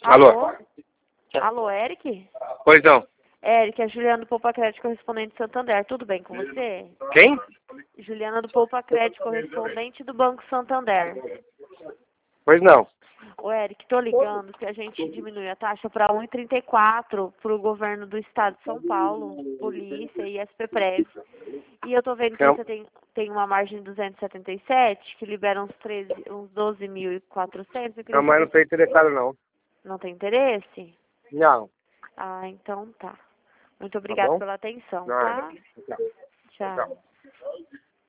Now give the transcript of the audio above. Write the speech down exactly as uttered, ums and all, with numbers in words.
Alô? Alô? Alô, Eric? Pois não. Eric, é Juliana do Poupa Crédito, correspondente de Santander. Tudo bem com você? Quem? Juliana do Poupa Crédito, correspondente do Banco Santander. Pois não. Ô, Eric, tô ligando que a gente diminui a taxa para um real e trinta e quatro para o governo do estado de São Paulo, polícia e S P Prev. E eu tô vendo que Não. você tem, tem uma margem de duzentos e setenta e sete, que libera uns, treze, uns doze mil e quatrocentos. Eu queria Não, mas não saber estou interessado, não. se não tem interesse? Não. Ah, então tá. Muito Tá obrigada bom? pela atenção, Nada. tá? Tchau. Tchau. Tchau.